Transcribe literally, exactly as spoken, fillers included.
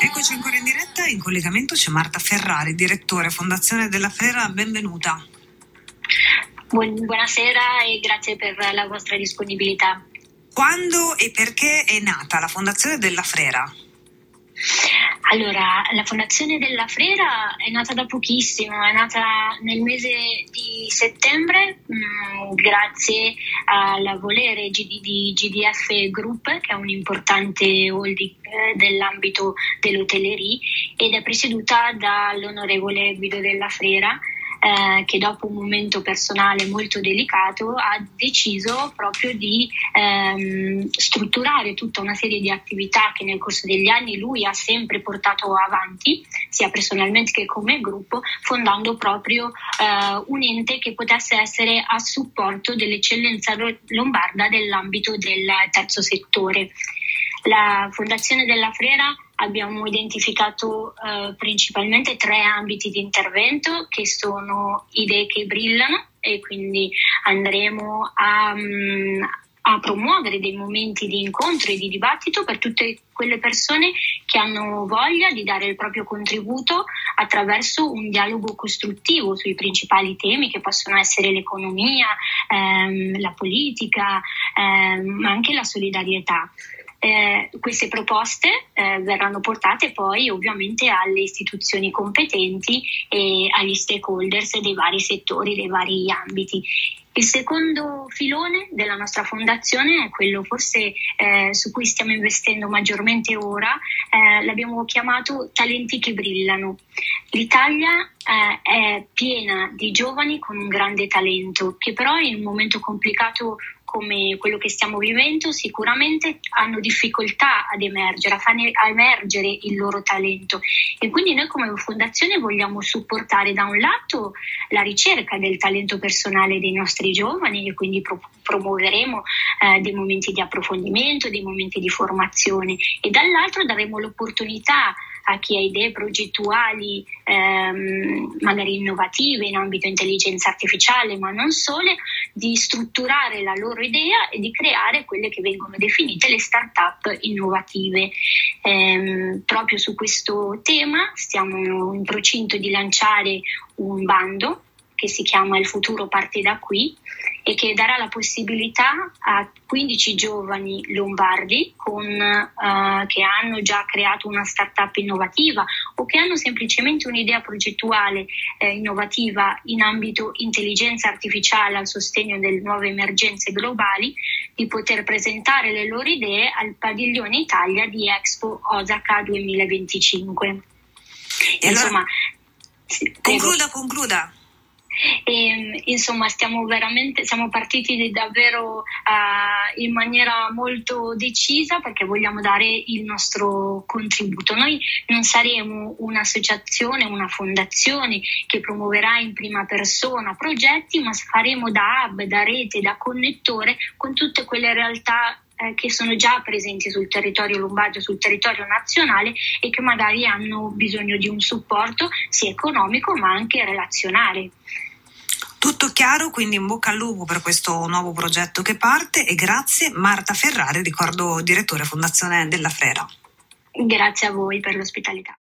Eccoci ancora in diretta, in collegamento c'è Marta Ferrari, direttore Fondazione Dell'Afrera, benvenuta. Buon, buonasera e grazie per la vostra disponibilità. Quando e perché è nata la Fondazione Dell'Afrera? Allora, la Fondazione Dell'Afrera è nata da pochissimo, è nata nel mese di settembre mh, grazie al volere G D, di G D F Group, che è un importante holding eh, dell'ambito dell'hotellerie, ed è presieduta dall'onorevole Guido Dell'Afrera, Eh, che dopo un momento personale molto delicato ha deciso proprio di ehm, strutturare tutta una serie di attività che nel corso degli anni lui ha sempre portato avanti, sia personalmente che come gruppo, fondando proprio eh, un ente che potesse essere a supporto dell'eccellenza lombarda nell'ambito del terzo settore. La Fondazione Dell'Afrera abbiamo identificato eh, principalmente tre ambiti di intervento, che sono idee che brillano, e quindi andremo a, a promuovere dei momenti di incontro e di dibattito per tutte quelle persone che hanno voglia di dare il proprio contributo attraverso un dialogo costruttivo sui principali temi, che possono essere l'economia, ehm, la politica, ehm, ma anche la solidarietà. Eh, queste proposte eh, verranno portate poi ovviamente alle istituzioni competenti e agli stakeholders dei vari settori, dei vari ambiti. Il secondo filone della nostra fondazione è quello forse eh, su cui stiamo investendo maggiormente ora, eh, l'abbiamo chiamato talenti che brillano. L'Italia eh, è piena di giovani con un grande talento, che però in un momento complicato come quello che stiamo vivendo sicuramente hanno difficoltà ad emergere, a far emergere il loro talento, e quindi noi come fondazione vogliamo supportare da un lato la ricerca del talento personale dei nostri giovani, e quindi pro- promuoveremo eh, dei momenti di approfondimento, dei momenti di formazione, e dall'altro daremo l'opportunità a chi ha idee progettuali ehm, magari innovative in ambito intelligenza artificiale, ma non solo, di strutturare la loro idea e di creare quelle che vengono definite le start-up innovative. Ehm, proprio su questo tema stiamo in procinto di lanciare un bando che si chiama Il futuro parte da qui, e che darà la possibilità a quindici giovani lombardi con, uh, che hanno già creato una startup innovativa o che hanno semplicemente un'idea progettuale eh, innovativa in ambito intelligenza artificiale al sostegno delle nuove emergenze globali, di poter presentare le loro idee al Padiglione Italia di Expo Osaka duemilaventicinque. E insomma, allora, sì, concluda, concluda. E, insomma stiamo veramente siamo partiti davvero uh, in maniera molto decisa, perché vogliamo dare il nostro contributo. Noi non saremo un'associazione, una fondazione che promuoverà in prima persona progetti, ma faremo da hub, da rete, da connettore con tutte quelle realtà eh, che sono già presenti sul territorio lombardo, sul territorio nazionale, e che magari hanno bisogno di un supporto sia economico ma anche relazionale. Tutto chiaro, quindi in bocca al lupo per questo nuovo progetto che parte, e grazie. Marta Ferrari, ricordo direttore Fondazione Dell'Afrera. Grazie a voi per l'ospitalità.